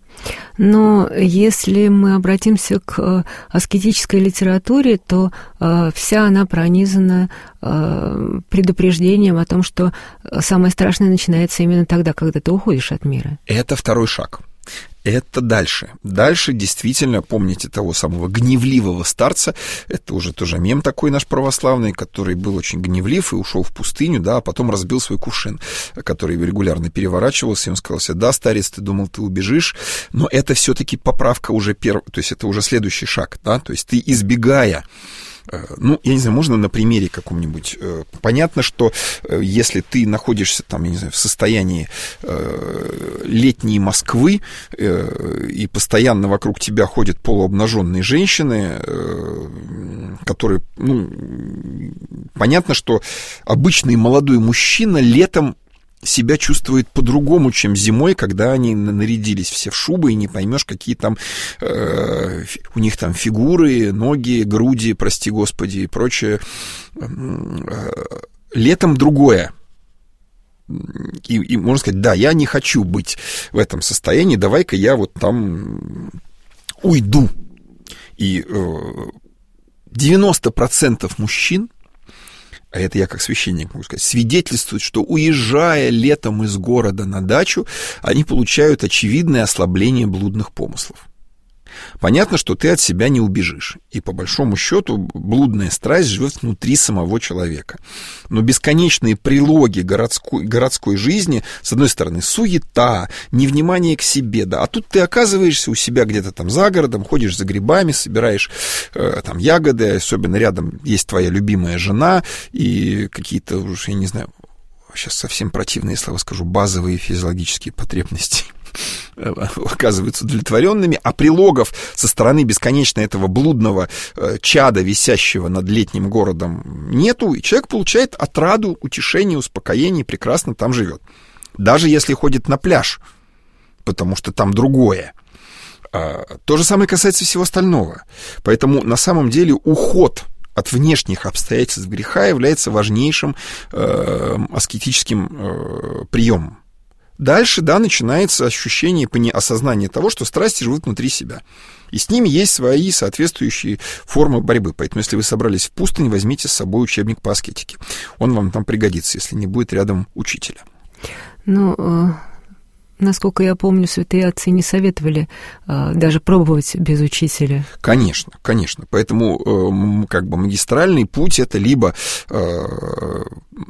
Но если мы обратимся к аскетической литературе, то э, вся она пронизана э, предупреждением о том, что самое страшное начинается именно тогда, когда ты уходишь от мира.
Это второй шаг. Это дальше. Дальше действительно, помните того самого гневливого старца, это уже тоже мем такой наш православный, который был очень гневлив и ушел в пустыню, да, а потом разбил свой кувшин, который регулярно переворачивался, и он сказал себе: да, старец, ты думал, ты убежишь, но это все-таки поправка уже первая, то есть это уже следующий шаг, да, то есть ты, избегая, ну, я не знаю, можно на примере каком-нибудь. Понятно, что если ты находишься там, я не знаю, в состоянии летней Москвы, и постоянно вокруг тебя ходят полуобнаженные женщины, которые, ну, понятно, что обычный молодой мужчина летом себя чувствует по-другому, чем зимой, когда они нарядились все в шубы, и не поймешь, какие там э, у них там фигуры, ноги, груди, прости господи, и прочее. Летом другое. И, и можно сказать, да, я не хочу быть в этом состоянии, давай-ка я вот там уйду. И э, девяносто процентов мужчин, а это я как священник могу сказать, свидетельствуют, что, уезжая летом из города на дачу, они получают очевидное ослабление блудных помыслов. Понятно, что ты от себя не убежишь. И по большому счету блудная страсть живет внутри самого человека. Но бесконечные прилоги городской, городской жизни, с одной стороны, суета, невнимание к себе, да, а тут ты оказываешься у себя где-то там за городом, ходишь за грибами, собираешь э, там ягоды, особенно рядом есть твоя любимая жена и какие-то, уж я не знаю, сейчас совсем противные слова скажу, базовые физиологические потребности оказываются удовлетворенными, а прилогов со стороны бесконечно этого блудного чада, висящего над летним городом, нету, и человек получает отраду, утешение, успокоение, и прекрасно там живет. Даже если ходит на пляж, потому что там другое. То же самое касается всего остального. Поэтому на самом деле уход от внешних обстоятельств греха является важнейшим э, аскетическим э, приемом. Дальше, да, начинается ощущение, осознание того, что страсти живут внутри себя. И с ними есть свои соответствующие формы борьбы. Поэтому, если вы собрались в пустынь, возьмите с собой учебник по аскетике. Он вам там пригодится, если не будет рядом учителя.
Ну, э, насколько я помню, святые отцы не советовали э, даже пробовать без учителя.
Конечно, конечно. Поэтому э, как бы магистральный путь — это либо э,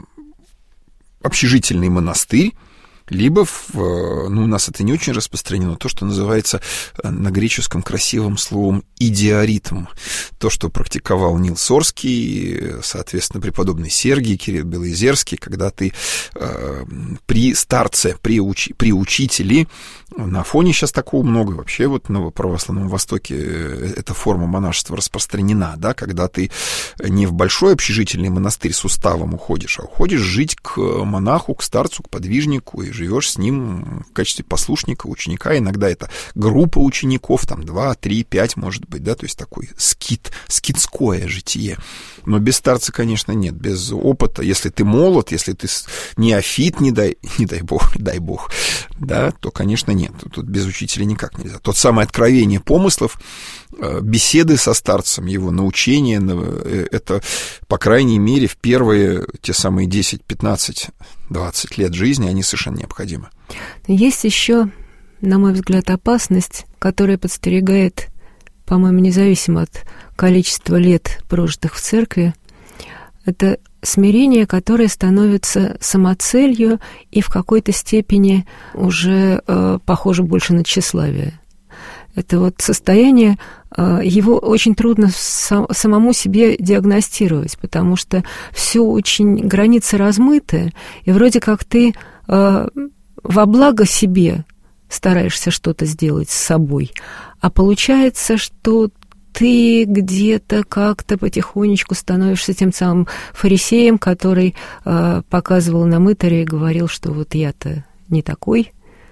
общежительный монастырь, либо, в, ну, у нас это не очень распространено, то, что называется на греческом красивым словом идиоритм. То, что практиковал Нил Сорский, соответственно, преподобный Сергий, Кирилл Белоизерский, когда ты э, при старце, при, уч, при учителе, на фоне сейчас такого много, вообще вот на православном Востоке эта форма монашества распространена, да, когда ты не в большой общежительный монастырь с уставом уходишь, а уходишь жить к монаху, к старцу, к подвижнику, и живешь с ним в качестве послушника, ученика. Иногда это группа учеников, там два, три, пять, может быть, да, то есть такой скит, скитское житие. Но без старца, конечно, нет, без опыта. Если ты молод, если ты неофит, не дай, не дай бог, дай бог, да, то, конечно, нет. Тут без учителя никак нельзя. Тот самое откровение помыслов, беседы со старцем, его научение, это, по крайней мере, в первые те самые десять, пятнадцать, двадцать лет жизни они совершенно необходимы.
Есть еще, на мой взгляд, опасность, которая подстерегает, по-моему, независимо от количества лет, прожитых в церкви. Это смирение, которое становится самоцелью и в какой-то степени уже э, похоже больше на тщеславие. Это вот состояние, э, его очень трудно сам, самому себе диагностировать, потому что все очень, границы размыты, и вроде как ты э, во благо себе стараешься что-то сделать с собой, а получается, что ты где-то как-то потихонечку становишься тем самым фарисеем, который э, показывал на мытаре и говорил, что вот я-то не такой,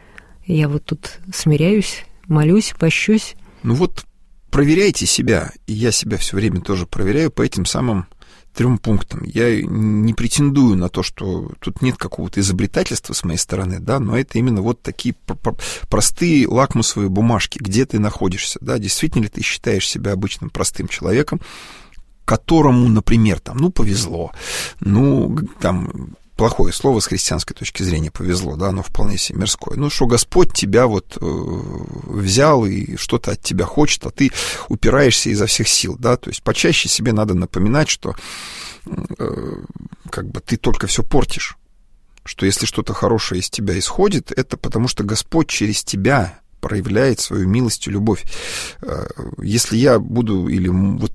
я вот тут смиряюсь, молюсь, пощусь.
Ну вот проверяйте себя, и я себя все время тоже проверяю по этим самым трем пунктам. Я не претендую на то, что тут нет какого-то изобретательства с моей стороны, да, но это именно вот такие простые лакмусовые бумажки, где ты находишься, да, действительно ли ты считаешь себя обычным простым человеком, которому, например, там, ну, повезло, ну, там, плохое слово с христианской точки зрения повезло, да, оно вполне себе мирское. Ну, что Господь тебя вот э, взял и что-то от тебя хочет, а ты упираешься изо всех сил, да, то есть почаще себе надо напоминать, что э, как бы ты только все портишь, что если что-то хорошее из тебя исходит, это потому что Господь через тебя проявляет свою милость и любовь. Если я буду, или вот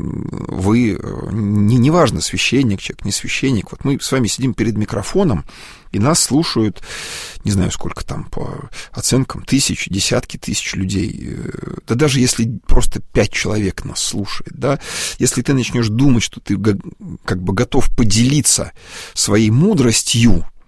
вы, не, неважно, священник, человек, не священник, вот мы с вами сидим перед микрофоном, и нас слушают, не знаю, сколько там, по оценкам, тысячи, десятки тысяч людей. Да даже если просто пять человек нас слушает, да, если ты начнешь думать, что ты как бы готов поделиться своей мудростью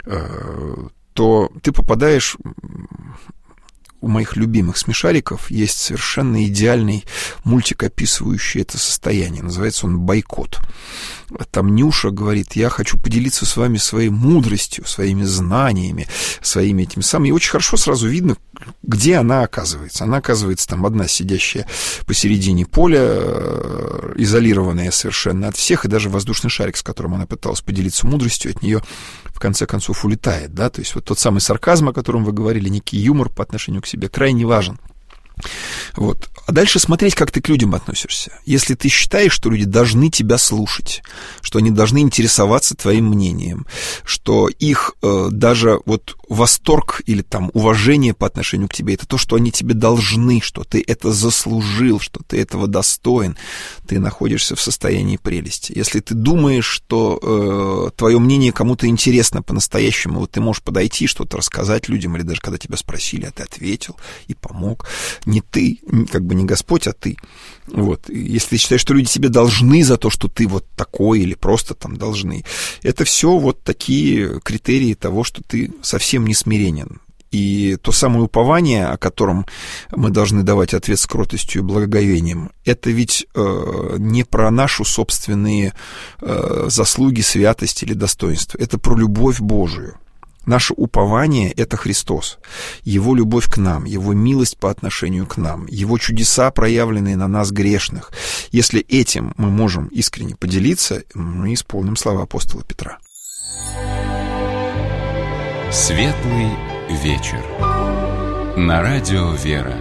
то ты попадаешь... У моих любимых смешариков есть совершенно идеальный мультик, описывающий это состояние. Называется он «Бойкот». Там Нюша говорит: я хочу поделиться с вами своей мудростью, своими знаниями, своими этими самыми. И очень хорошо сразу видно, где она оказывается. Она оказывается там одна, сидящая посередине поля, изолированная совершенно от всех, и даже воздушный шарик, с которым она пыталась поделиться мудростью, от нее в конце концов улетает, да, то есть вот тот самый сарказм, о котором вы говорили, некий юмор по отношению к себе, крайне важен. Вот. А дальше смотреть, как ты к людям относишься. Если ты считаешь, что люди должны тебя слушать, что они должны интересоваться твоим мнением, что их э, даже вот восторг или там уважение по отношению к тебе — это то, что они тебе должны, что ты это заслужил, что ты этого достоин, ты находишься в состоянии прелести. Если ты думаешь, что э, твое мнение кому-то интересно по-настоящему, вот ты можешь подойти, что-то рассказать людям, или даже когда тебя спросили, а ты ответил и помог. Не ты, как бы не Господь, а ты. Вот. Если ты считаешь, что люди тебе должны за то, что ты вот такой, или просто там должны, это все вот такие критерии того, что ты совсем не смиренен. И то самое упование, о котором мы должны давать ответ с кротостью и благоговением, это ведь э, не про наши собственные э, заслуги, святость или достоинство. Это про любовь Божию. Наше упование — это Христос, Его любовь к нам, Его милость по отношению к нам, Его чудеса, проявленные на нас грешных. Если этим мы можем искренне поделиться, мы исполним слова апостола Петра.
Светлый вечер. На радио «Вера».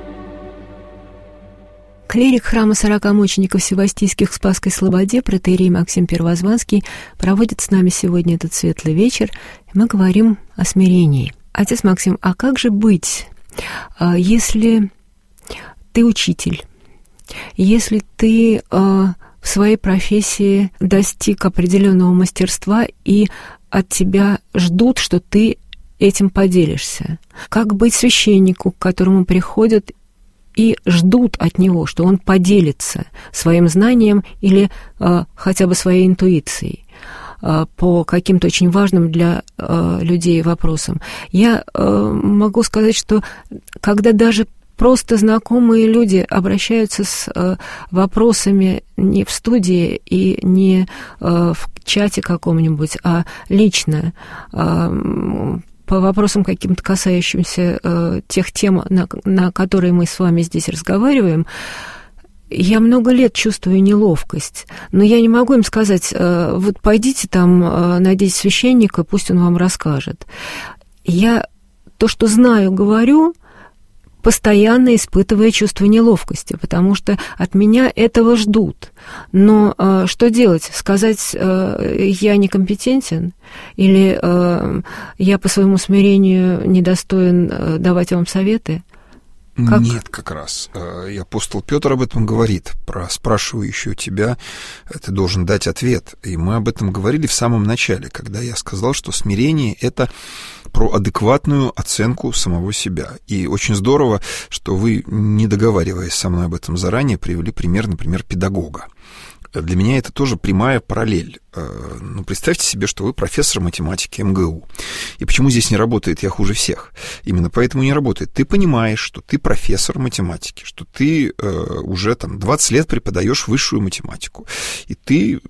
Клирик храма сорока мучеников Севастийских в Спасской Слободе, протоиерей Максим Первозванский, проводит с нами сегодня этот светлый вечер, и мы говорим о смирении. Отец Максим, а как же быть, если ты учитель, если ты в своей профессии достиг определенного мастерства, и от тебя ждут, что ты этим поделишься? Как быть священнику, к которому приходят и ждут от него, что он поделится своим знанием или э, хотя бы своей интуицией э, по каким-то очень важным для э, людей вопросам? Я э, могу сказать, что когда даже просто знакомые люди обращаются с э, вопросами не в студии и не э, в чате каком-нибудь, а лично, э, по вопросам каким-то касающимся э, тех тем, на, на которые мы с вами здесь разговариваем, я много лет чувствую неловкость, но я не могу им сказать: э, вот пойдите там, э, найдите священника, пусть он вам расскажет. Я то, что знаю, говорю, постоянно испытывая чувство неловкости, потому что от меня этого ждут. Но э, что делать? Сказать, э, я некомпетентен, или э, я по своему смирению недостоин э, давать вам советы? Как?
Нет, как раз. И апостол Петр об этом говорит, про спрашивающего тебя ты должен дать ответ. И мы об этом говорили в самом начале, когда я сказал, что смирение — это про адекватную оценку самого себя. И очень здорово, что вы, не договариваясь со мной об этом заранее, привели пример, например, педагога. Для меня это тоже прямая параллель. Ну, представьте себе, что вы профессор математики эм гэ у. И почему здесь не работает «я хуже всех»? Именно поэтому не работает. Ты понимаешь, что ты профессор математики, что ты э, уже там двадцать лет преподаешь высшую математику, и ты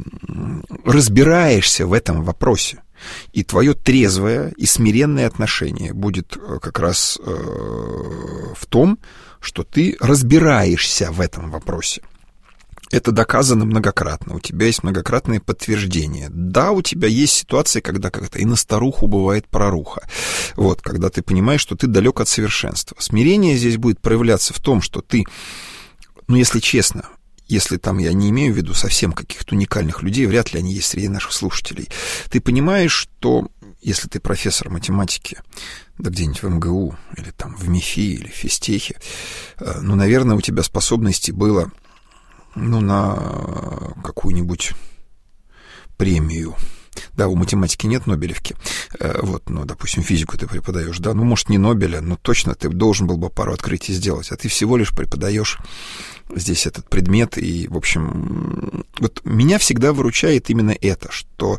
разбираешься в этом вопросе. И твое трезвое и смиренное отношение будет как раз э, в том, что ты разбираешься в этом вопросе. Это доказано многократно, у тебя есть многократные подтверждения. Да, у тебя есть ситуации, когда как-то и на старуху бывает проруха. Вот, когда ты понимаешь, что ты далек от совершенства. Смирение здесь будет проявляться в том, что ты, ну, если честно, если там я не имею в виду совсем каких-то уникальных людей, вряд ли они есть среди наших слушателей, ты понимаешь, что если ты профессор математики, да где-нибудь в эм гэ у, или там в МИФИ, или в физтехе, ну, наверное, у тебя способности было, ну, на какую-нибудь премию. Да, у математики нет Нобелевки. Вот, ну, допустим, физику ты преподаешь, да, ну, может, не Нобеля, но точно ты должен был бы пару открытий сделать, а ты всего лишь преподаешь здесь этот предмет. И, в общем, вот меня всегда выручает именно это, что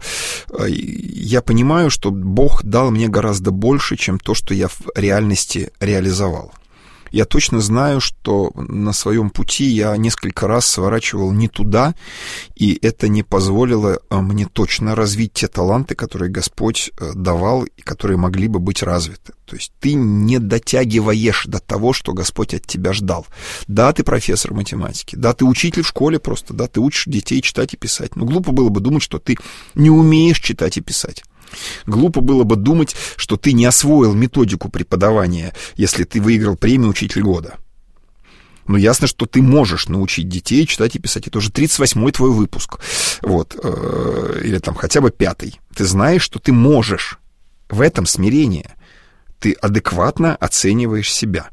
я понимаю, что Бог дал мне гораздо больше, чем то, что я в реальности реализовал. Я точно знаю, что на своем пути я несколько раз сворачивал не туда, и это не позволило мне точно развить те таланты, которые Господь давал и которые могли бы быть развиты. То есть ты не дотягиваешь до того, что Господь от тебя ждал. Да, ты профессор математики, да, ты учитель в школе просто, да, ты учишь детей читать и писать. Но глупо было бы думать, что ты не умеешь читать и писать. Глупо было бы думать, что ты не освоил методику преподавания, если ты выиграл премию «Учитель года». Но ясно, что ты можешь научить детей читать и писать. Это уже тридцать восьмой твой выпуск. Вот. Или там хотя бы пятый. Ты знаешь, что ты можешь. В этом смирение. Ты адекватно оцениваешь себя.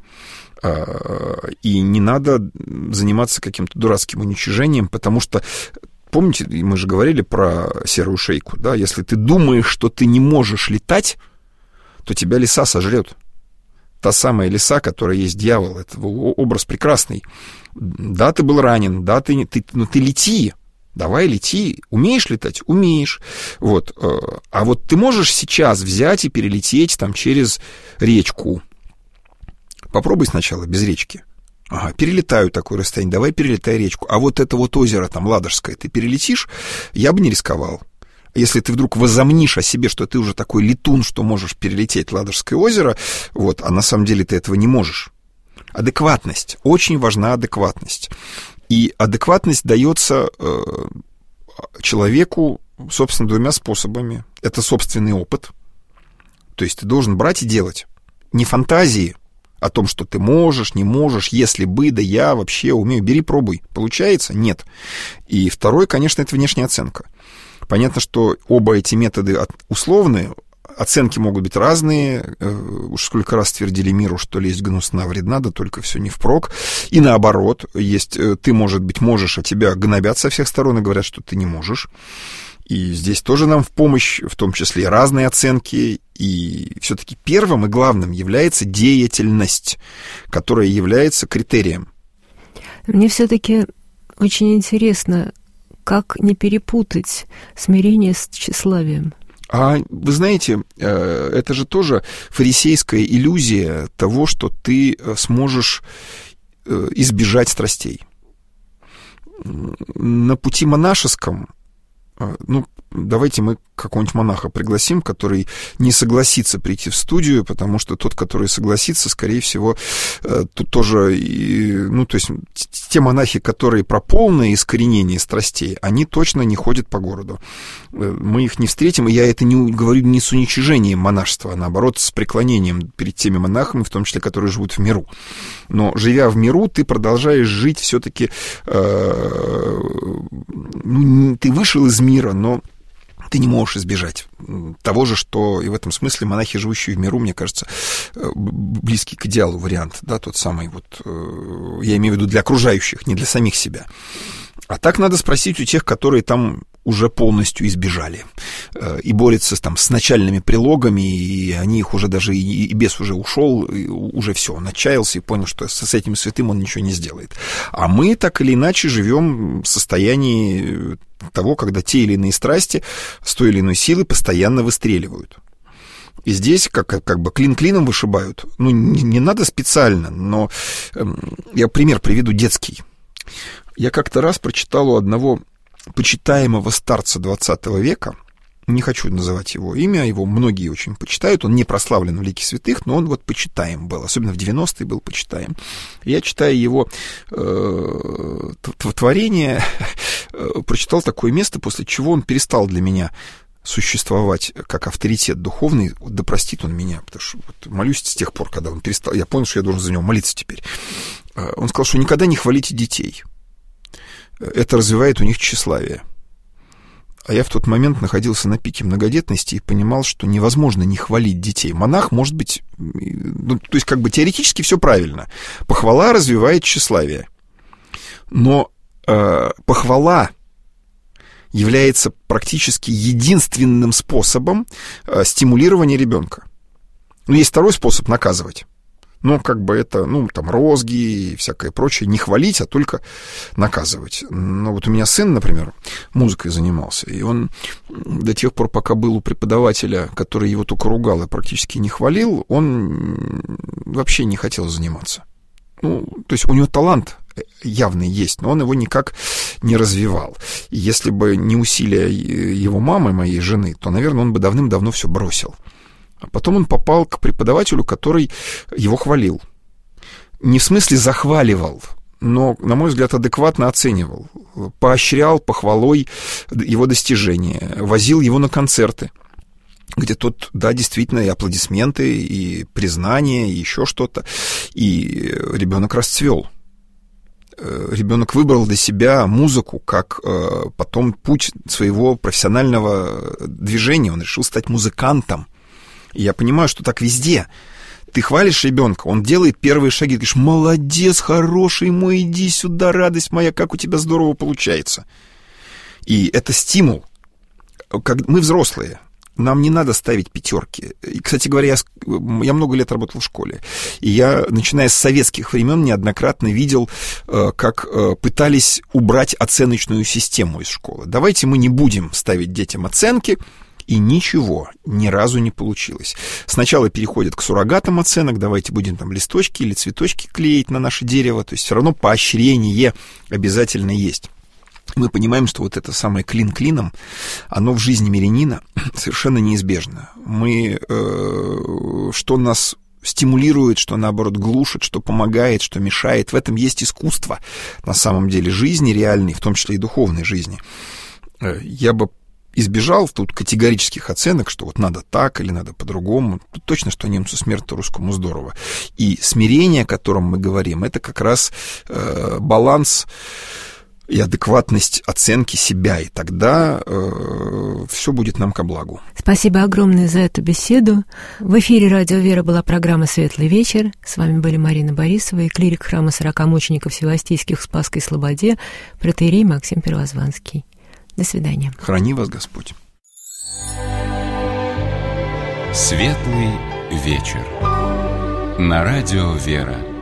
И не надо заниматься каким-то дурацким уничижением, потому что помните, мы же говорили про серую шейку, да? Если ты думаешь, что ты не можешь летать, то тебя лиса сожрет. Та самая лиса, которая есть дьявол, это образ прекрасный. Да, ты был ранен, да, ты, ты, но ты лети, давай лети. Умеешь летать? Умеешь. Вот. А вот ты можешь сейчас взять и перелететь там через речку. Попробуй сначала без речки. Ага, перелетаю такое расстояние, давай перелетай речку. А вот это вот озеро там Ладожское, ты перелетишь, я бы не рисковал. Если ты вдруг возомнишь о себе, что ты уже такой летун, что можешь перелететь Ладожское озеро, вот, а на самом деле ты этого не можешь. Адекватность. Очень важна адекватность. И адекватность дается э, человеку, собственно, двумя способами. Это собственный опыт. То есть ты должен брать и делать. Не фантазии о том, что ты можешь, не можешь, если бы, да я вообще умею. Бери, пробуй. Получается? Нет. И второе, конечно, это внешняя оценка. Понятно, что оба эти методы условные, оценки могут быть разные. Уж сколько раз твердили миру, что лезть гнусна вредна, да только все не впрок. И наоборот, есть ты, может быть, можешь, а тебя гнобят со всех сторон и говорят, что ты не можешь. И здесь тоже нам в помощь, в том числе и разные оценки. И все-таки первым и главным является деятельность, которая является критерием.
Мне все-таки очень интересно, как не перепутать смирение с тщеславием.
А вы знаете, это же тоже фарисейская иллюзия того, что ты сможешь избежать страстей. На пути монашеском, ну, давайте мы какого-нибудь монаха пригласим, который не согласится прийти в студию, потому что тот, который согласится, скорее всего, тут тоже, ну, то есть те монахи, которые про полное искоренение страстей, они точно не ходят по городу. Мы их не встретим, и я это не говорю не с уничижением монашества, а наоборот, с преклонением перед теми монахами, в том числе, которые живут в миру. Но, живя в миру, ты продолжаешь жить все-таки, э, ну, ты вышел из мира, но ты не можешь избежать того же, что и в этом смысле монахи, живущие в миру, мне кажется, близкий к идеалу вариант, да, тот самый вот, я имею в виду для окружающих, не для самих себя. А так надо спросить у тех, которые там уже полностью избежали и борются там с начальными прилогами, и они их уже даже, и бес уже ушел, и уже все, он отчаялся и понял, что с этим святым он ничего не сделает. А мы так или иначе живем в состоянии того, когда те или иные страсти с той или иной силы постоянно выстреливают. И здесь как, как бы клин клином вышибают. Ну, не, не надо специально, но э, я пример приведу детский. Я как-то раз прочитал у одного почитаемого старца двадцатого века, не хочу называть его имя, его многие очень почитают, он не прославлен в лике святых, но он вот почитаем был, особенно в девяностые был почитаем. Я, читая его э, творение, прочитал такое место, после чего он перестал для меня существовать как авторитет духовный, да простит он меня, потому что вот молюсь с тех пор, когда он перестал, я понял, что я должен за него молиться теперь. Он сказал, что никогда не хвалите детей. Это развивает у них тщеславие. А я в тот момент находился на пике многодетности и понимал, что невозможно не хвалить детей. Монах, может быть, ну, то есть как бы теоретически все правильно. Похвала развивает тщеславие. Но э, похвала является практически единственным способом э, стимулирования ребенка. Но есть второй способ — наказывать. Но как бы это, ну, там, розги и всякое прочее, не хвалить, а только наказывать. Но вот у меня сын, например, музыкой занимался, и он до тех пор, пока был у преподавателя, который его только ругал и практически не хвалил, он вообще не хотел заниматься. Ну, то есть у него талант явный есть, но он его никак не развивал. И если бы не усилия его мамы, моей жены, то, наверное, он бы давным-давно все бросил. А потом он попал к преподавателю, который его хвалил. Не в смысле захваливал, но, на мой взгляд, адекватно оценивал. Поощрял похвалой его достижения, возил его на концерты, где тот, да, действительно, и аплодисменты, и признания, и еще что-то. И ребенок расцвел. Ребенок выбрал для себя музыку как потом путь своего профессионального движения. Он решил стать музыкантом. И я понимаю, что так везде. Ты хвалишь ребенка, он делает первые шаги, ты говоришь: молодец, хороший мой, иди сюда, радость моя, как у тебя здорово получается. И это стимул. Как мы взрослые, нам не надо ставить пятерки. И, кстати говоря, я, я много лет работал в школе. И я, начиная с советских времен, неоднократно видел, как пытались убрать оценочную систему из школы. Давайте мы не будем ставить детям оценки. И ничего, ни разу не получилось. Сначала переходят к суррогатам оценок, давайте будем там листочки или цветочки клеить на наше дерево, то есть все равно поощрение обязательно есть. Мы понимаем, что вот это самое клин клином, оно в жизни мирянина совершенно неизбежно. Мы, э, что нас стимулирует, что, наоборот, глушит, что помогает, что мешает, в этом есть искусство, на самом деле, жизни реальной, в том числе и духовной жизни. Я бы избежал тут категорических оценок, что вот надо так или надо по-другому. Тут точно, что немцу смерть, то русскому здорово. И смирение, о котором мы говорим, это как раз э, баланс и адекватность оценки себя. И тогда э, все будет нам ко благу.
Спасибо огромное за эту беседу. В эфире «Радио Вера» была программа «Светлый вечер». С вами были Марина Борисова и клирик храма сорока мучеников Севастийских в Спасской Слободе, протоиерей Максим Первозванский. До свидания.
Храни вас Господь.
Светлый вечер. На радио «Вера».